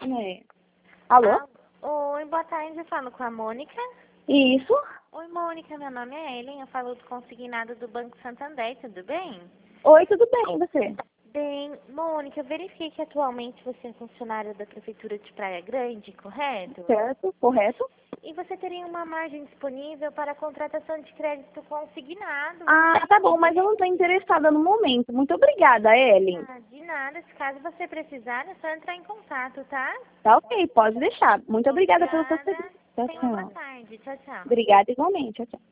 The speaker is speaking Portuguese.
né? Alô? Oi, boa tarde, eu falo com a Mônica. Isso? Oi, Mônica, meu nome é Ellen, eu falo do consignado do Banco Santander, tudo bem? Oi, tudo bem, e você? Bem, Mônica, eu verifiquei que atualmente você é funcionária da Prefeitura de Praia Grande, correto? Certo, correto? E você teria uma margem disponível para a contratação de crédito consignado. Ah, tá bom, mas eu não tô interessada no momento. Muito obrigada, Ellen. Ah, de nada, se caso você precisar, é só entrar em contato, tá? Tá ok, pode deixar. Muito obrigada pelo seu Obrigada. serviço. Tchau, Tenha uma boa tchau. tarde. Tchau, tchau. Obrigada igualmente. Tchau, tchau.